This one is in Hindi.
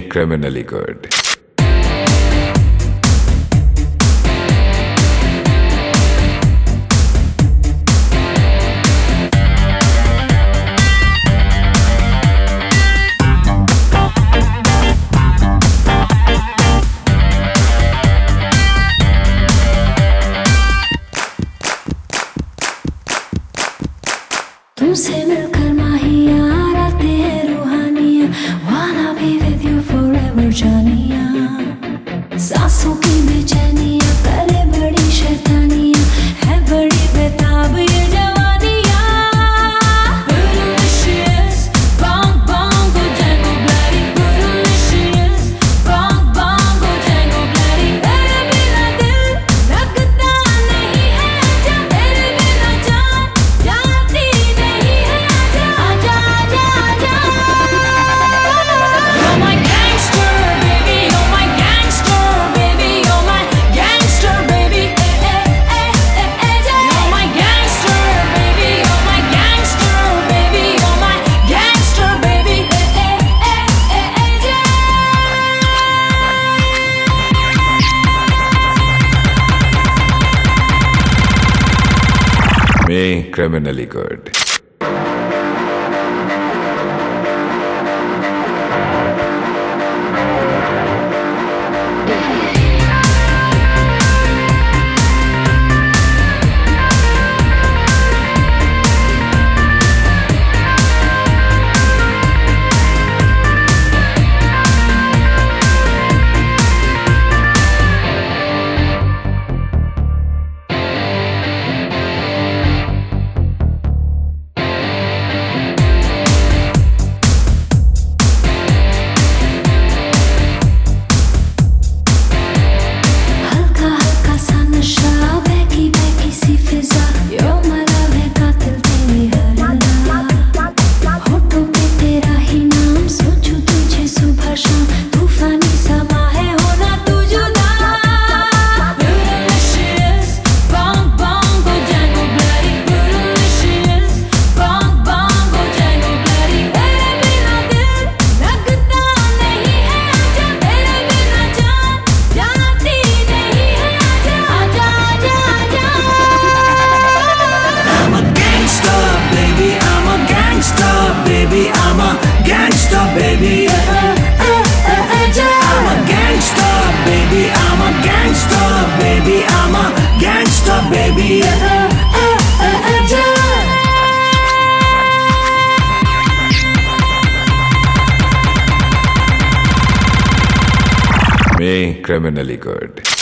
criminally good. तुमसे मिलकर माहिया रातें हैं रूहानिया, wanna be with you forever जानिया। सांसों की बेचैनिया करे बड़ी शैतानिया, है बड़ी बेताब ये जवानिया। Bootylicious, bang bang go Django bloody, bootylicious, bang bang go Django bloody। तेरे बिना दिल लगता नहीं है, जा तेरे बिना जान जाती नहीं है, आजा आजा आजा आजा। You're my gangster baby, you're my gangster baby, you're my gangster baby, you're my gangster baby, you're my gangster baby, you're my gangster baby, Me, criminally good. Baby, I'm a gangster, baby. I'm a gangster, baby. I'm a gangster, baby. Me, criminally good.